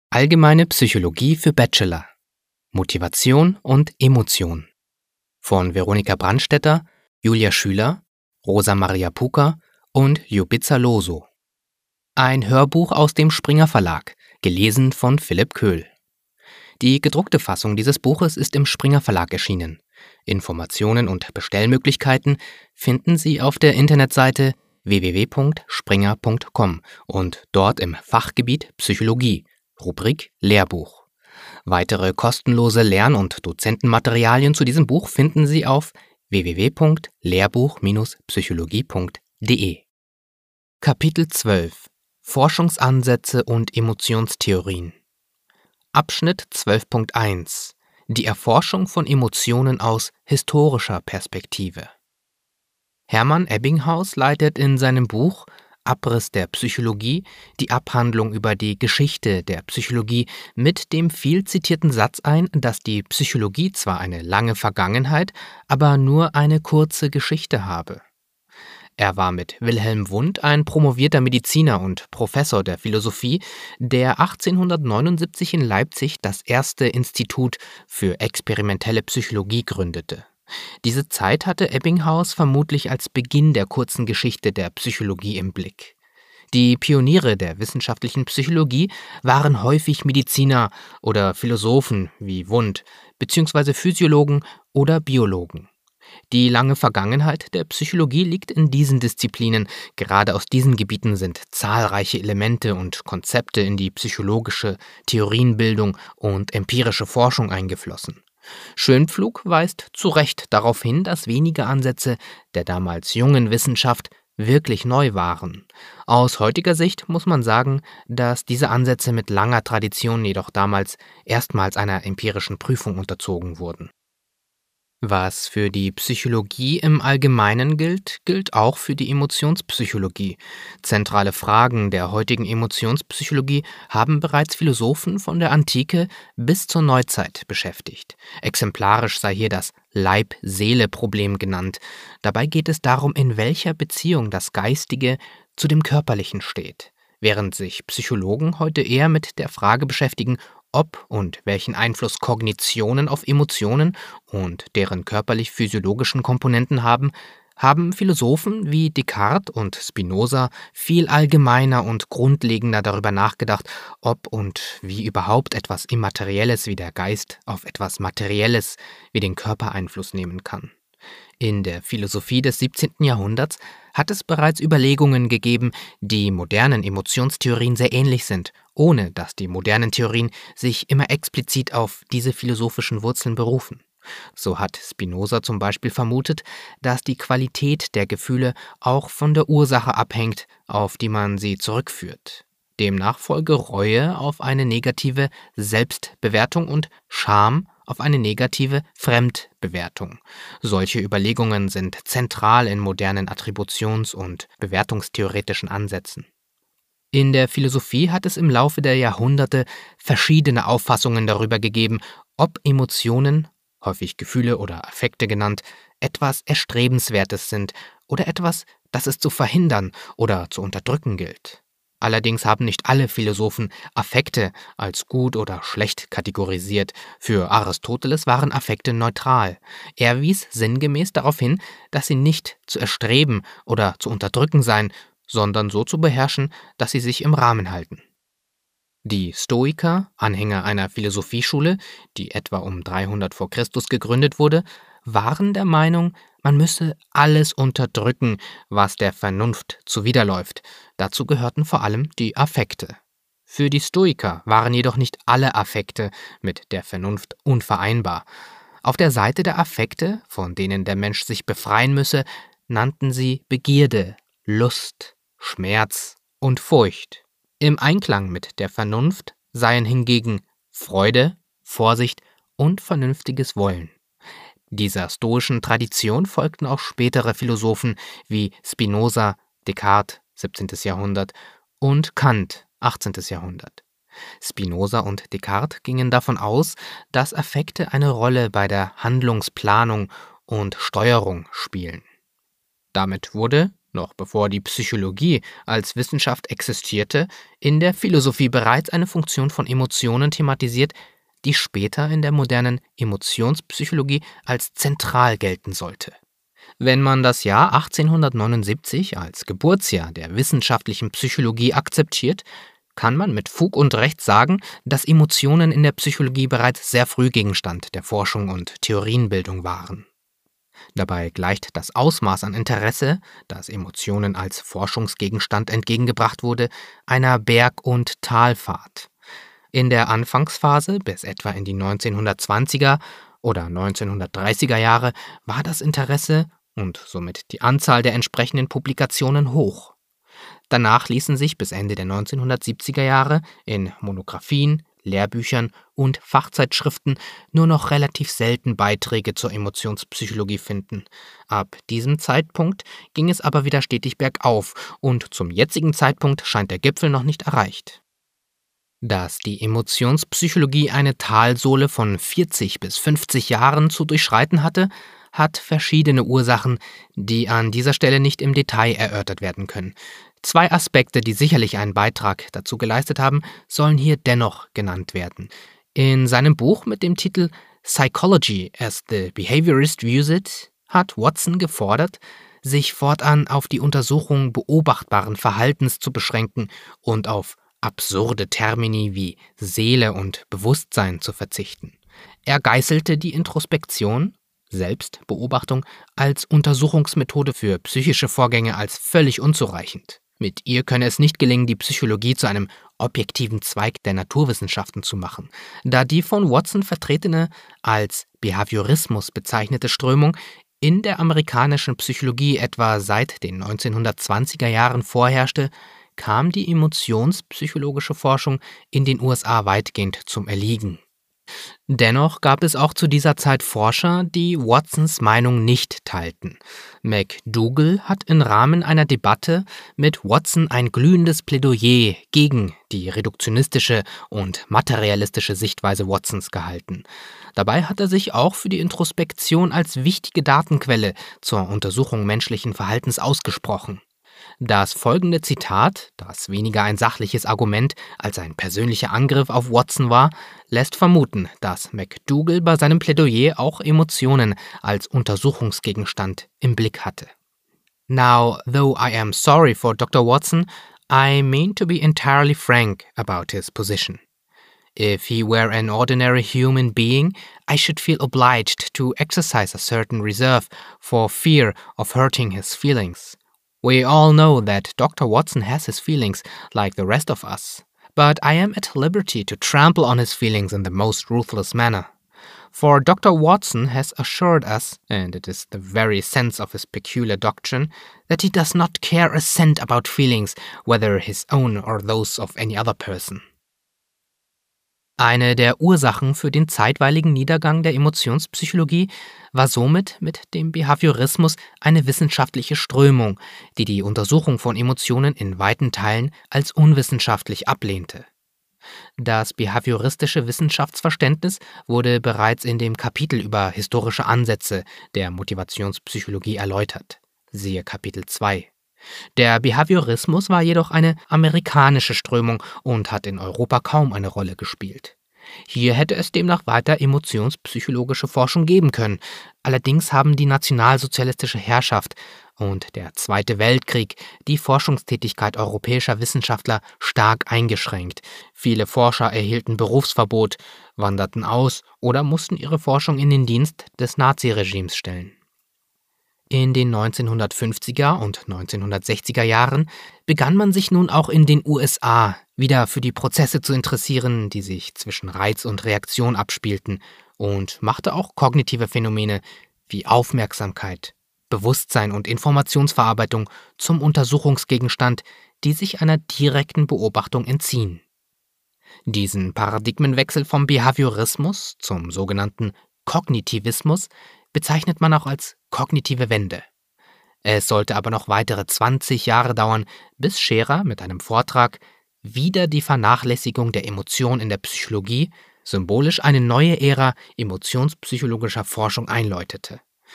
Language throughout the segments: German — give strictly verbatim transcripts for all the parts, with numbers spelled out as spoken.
Allgemeine Psychologie für Bachelor. Motivation und Emotion. Von Veronika Brandstätter, Julia Schüler, Rosa Maria Puka und Ljubica Loso. Ein Hörbuch aus dem Springer Verlag, gelesen von Philipp Köhl. Die gedruckte Fassung dieses Buches ist im Springer Verlag erschienen. Informationen und Bestellmöglichkeiten finden Sie auf der Internetseite w w w punkt springer punkt com und dort im Fachgebiet Psychologie, Rubrik Lehrbuch. Weitere kostenlose Lern- und Dozentenmaterialien zu diesem Buch finden Sie auf w w w punkt lehrbuch Bindestrich psychologie punkt d e. Kapitel zwölf Forschungsansätze und Emotionstheorien. Abschnitt zwölf Punkt eins Die Erforschung von Emotionen aus historischer Perspektive. Hermann Ebbinghaus leitet in seinem Buch Abriss der Psychologie die Abhandlung über die Geschichte der Psychologie mit dem viel zitierten Satz ein, dass die Psychologie zwar eine lange Vergangenheit, aber nur eine kurze Geschichte habe. Er war mit Wilhelm Wundt ein promovierter Mediziner und Professor der Philosophie, der achtzehnhundertneunundsiebzig in Leipzig das erste Institut für experimentelle Psychologie gründete. Diese Zeit hatte Ebbinghaus vermutlich als Beginn der kurzen Geschichte der Psychologie im Blick. Die Pioniere der wissenschaftlichen Psychologie waren häufig Mediziner oder Philosophen wie Wundt, beziehungsweise Physiologen oder Biologen. Die lange Vergangenheit der Psychologie liegt in diesen Disziplinen. Gerade aus diesen Gebieten sind zahlreiche Elemente und Konzepte in die psychologische Theorienbildung und empirische Forschung eingeflossen. Schönpflug weist zu Recht darauf hin, dass wenige Ansätze der damals jungen Wissenschaft wirklich neu waren. Aus heutiger Sicht muss man sagen, dass diese Ansätze mit langer Tradition jedoch damals erstmals einer empirischen Prüfung unterzogen wurden. Was für die Psychologie im Allgemeinen gilt, gilt auch für die Emotionspsychologie. Zentrale Fragen der heutigen Emotionspsychologie haben bereits Philosophen von der Antike bis zur Neuzeit beschäftigt. Exemplarisch sei hier das Leib-Seele-Problem genannt. Dabei geht es darum, in welcher Beziehung das Geistige zu dem Körperlichen steht. Während sich Psychologen heute eher mit der Frage beschäftigen, ob und welchen Einfluss Kognitionen auf Emotionen und deren körperlich-physiologischen Komponenten haben, haben Philosophen wie Descartes und Spinoza viel allgemeiner und grundlegender darüber nachgedacht, ob und wie überhaupt etwas Immaterielles wie der Geist auf etwas Materielles wie den Körper Einfluss nehmen kann. In der Philosophie des siebzehnten Jahrhunderts hat es bereits Überlegungen gegeben, die modernen Emotionstheorien sehr ähnlich sind, ohne dass die modernen Theorien sich immer explizit auf diese philosophischen Wurzeln berufen. So hat Spinoza zum Beispiel vermutet, dass die Qualität der Gefühle auch von der Ursache abhängt, auf die man sie zurückführt. Demnach folge Reue auf eine negative Selbstbewertung und Scham auf eine negative Fremdbewertung. Solche Überlegungen sind zentral in modernen Attributions- und bewertungstheoretischen Ansätzen. In der Philosophie hat es im Laufe der Jahrhunderte verschiedene Auffassungen darüber gegeben, ob Emotionen, häufig Gefühle oder Affekte genannt, etwas Erstrebenswertes sind oder etwas, das es zu verhindern oder zu unterdrücken gilt. Allerdings haben nicht alle Philosophen Affekte als gut oder schlecht kategorisiert. Für Aristoteles waren Affekte neutral. Er wies sinngemäß darauf hin, dass sie nicht zu erstreben oder zu unterdrücken seien, sondern so zu beherrschen, dass sie sich im Rahmen halten. Die Stoiker, Anhänger einer Philosophieschule, die etwa um dreihundert vor Christus gegründet wurde, waren der Meinung, man müsse alles unterdrücken, was der Vernunft zuwiderläuft. Dazu gehörten vor allem die Affekte. Für die Stoiker waren jedoch nicht alle Affekte mit der Vernunft unvereinbar. Auf der Seite der Affekte, von denen der Mensch sich befreien müsse, nannten sie Begierde, Lust, Schmerz und Furcht. Im Einklang mit der Vernunft seien hingegen Freude, Vorsicht und vernünftiges Wollen. Dieser stoischen Tradition folgten auch spätere Philosophen wie Spinoza, Descartes, siebzehntes Jahrhundert, und Kant, achtzehntes Jahrhundert. Spinoza und Descartes gingen davon aus, dass Affekte eine Rolle bei der Handlungsplanung und Steuerung spielen. Damit wurde noch bevor die Psychologie als Wissenschaft existierte, in der Philosophie bereits eine Funktion von Emotionen thematisiert, die später in der modernen Emotionspsychologie als zentral gelten sollte. Wenn man das Jahr achtzehnhundertneunundsiebzig als Geburtsjahr der wissenschaftlichen Psychologie akzeptiert, kann man mit Fug und Recht sagen, dass Emotionen in der Psychologie bereits sehr früh Gegenstand der Forschung und Theorienbildung waren. Dabei gleicht das Ausmaß an Interesse, das Emotionen als Forschungsgegenstand entgegengebracht wurde, einer Berg- und Talfahrt. In der Anfangsphase bis etwa in die neunzehnhundertzwanziger oder neunzehnhundertdreißiger Jahre war das Interesse und somit die Anzahl der entsprechenden Publikationen hoch. Danach ließen sich bis Ende der neunzehnhundertsiebziger Jahre in Monographien, Lehrbüchern und Fachzeitschriften nur noch relativ selten Beiträge zur Emotionspsychologie finden. Ab diesem Zeitpunkt ging es aber wieder stetig bergauf und zum jetzigen Zeitpunkt scheint der Gipfel noch nicht erreicht. Dass die Emotionspsychologie eine Talsohle von vierzig bis fünfzig Jahren zu durchschreiten hatte, hat verschiedene Ursachen, die an dieser Stelle nicht im Detail erörtert werden können. Zwei Aspekte, die sicherlich einen Beitrag dazu geleistet haben, sollen hier dennoch genannt werden. In seinem Buch mit dem Titel Psychology as the Behaviorist Views It hat Watson gefordert, sich fortan auf die Untersuchung beobachtbaren Verhaltens zu beschränken und auf absurde Termini wie Seele und Bewusstsein zu verzichten. Er geißelte die Introspektion, Selbstbeobachtung, als Untersuchungsmethode für psychische Vorgänge als völlig unzureichend. Mit ihr könne es nicht gelingen, die Psychologie zu einem objektiven Zweig der Naturwissenschaften zu machen, da die von Watson vertretene, als Behaviorismus bezeichnete Strömung in der amerikanischen Psychologie etwa seit den neunzehnhundertzwanziger Jahren vorherrschte, kam die emotionspsychologische Forschung in den U S A weitgehend zum Erliegen. Dennoch gab es auch zu dieser Zeit Forscher, die Watsons Meinung nicht teilten. McDougall hat im Rahmen einer Debatte mit Watson ein glühendes Plädoyer gegen die reduktionistische und materialistische Sichtweise Watsons gehalten. Dabei hat er sich auch für die Introspektion als wichtige Datenquelle zur Untersuchung menschlichen Verhaltens ausgesprochen. Das folgende Zitat, das weniger ein sachliches Argument als ein persönlicher Angriff auf Watson war, lässt vermuten, dass McDougall bei seinem Plädoyer auch Emotionen als Untersuchungsgegenstand im Blick hatte. Now, though I am sorry for Doctor Watson, I mean to be entirely frank about his position. If he were an ordinary human being, I should feel obliged to exercise a certain reserve for fear of hurting his feelings. We all know that Doctor Watson has his feelings like the rest of us, but I am at liberty to trample on his feelings in the most ruthless manner. For Doctor Watson has assured us, and it is the very sense of his peculiar doctrine, that he does not care a cent about feelings, whether his own or those of any other person. Eine der Ursachen für den zeitweiligen Niedergang der Emotionspsychologie war somit mit dem Behaviorismus eine wissenschaftliche Strömung, die die Untersuchung von Emotionen in weiten Teilen als unwissenschaftlich ablehnte. Das behavioristische Wissenschaftsverständnis wurde bereits in dem Kapitel über historische Ansätze der Motivationspsychologie erläutert. Siehe Kapitel zwei. Der Behaviorismus war jedoch eine amerikanische Strömung und hat in Europa kaum eine Rolle gespielt. Hier hätte es demnach weiter emotionspsychologische Forschung geben können. Allerdings haben die nationalsozialistische Herrschaft und der Zweite Weltkrieg die Forschungstätigkeit europäischer Wissenschaftler stark eingeschränkt. Viele Forscher erhielten Berufsverbot, wanderten aus oder mussten ihre Forschung in den Dienst des Naziregimes stellen. In den neunzehnhundertfünfziger und neunzehnhundertsechziger Jahren begann man sich nun auch in den U S A wieder für die Prozesse zu interessieren, die sich zwischen Reiz und Reaktion abspielten, und machte auch kognitive Phänomene wie Aufmerksamkeit, Bewusstsein und Informationsverarbeitung zum Untersuchungsgegenstand, die sich einer direkten Beobachtung entziehen. Diesen Paradigmenwechsel vom Behaviorismus zum sogenannten Kognitivismus bezeichnet man auch als kognitive Wende. Es sollte aber noch weitere zwanzig Jahre dauern, bis Scherer mit einem Vortrag Wieder die Vernachlässigung der Emotion in der Psychologie symbolisch eine neue Ära emotionspsychologischer Forschung einläutete.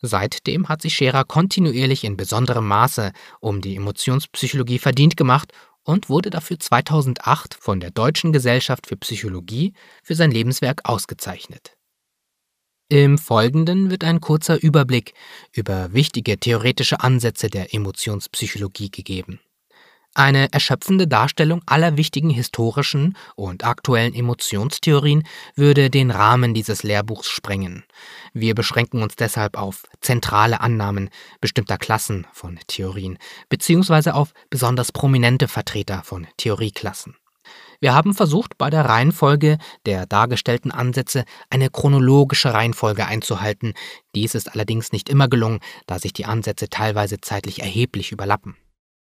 Seitdem hat sich Scherer kontinuierlich in besonderem Maße um die Emotionspsychologie verdient gemacht und wurde dafür zweitausendacht von der Deutschen Gesellschaft für Psychologie für sein Lebenswerk ausgezeichnet. Im Folgenden wird ein kurzer Überblick über wichtige theoretische Ansätze der Emotionspsychologie gegeben. Eine erschöpfende Darstellung aller wichtigen historischen und aktuellen Emotionstheorien würde den Rahmen dieses Lehrbuchs sprengen. Wir beschränken uns deshalb auf zentrale Annahmen bestimmter Klassen von Theorien bzw. auf besonders prominente Vertreter von Theorieklassen. Wir haben versucht, bei der Reihenfolge der dargestellten Ansätze eine chronologische Reihenfolge einzuhalten. Dies ist allerdings nicht immer gelungen, da sich die Ansätze teilweise zeitlich erheblich überlappen.